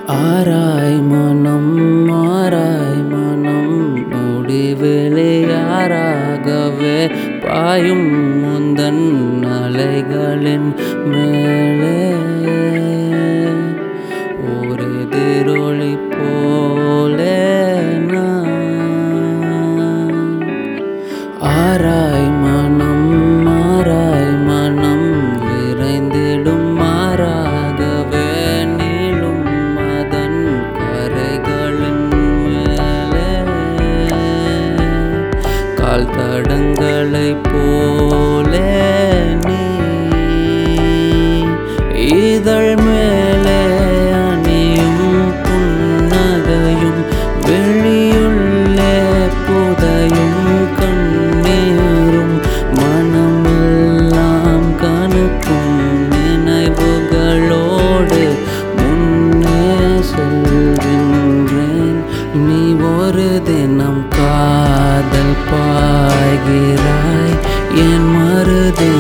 ஆராய் மனம் மாறாய் மனம் முடிவிலே யாராகவே பாயும் முந்தன் அலைகளின் மேலே ஒரு எதிரொளி போலே நான் ஆராய் மனம் மாறாய் மனம் விரைந்திடும் மாறாகவே நீளும் அதன் கரைகளின் மேலே கால் தடங்களைப் போலே நீ இதழ் மேலே அணியும் புன்னகையும் வெளியுள்ளே புதையும் கண்ணீரும் மனமெல்லாம் கனக்கும் நினைவுகளோடு முன்னே செல்கின்றேன். நீ ஒரு தினம் காதல் பாய்கிறாய், என் மறுதினம்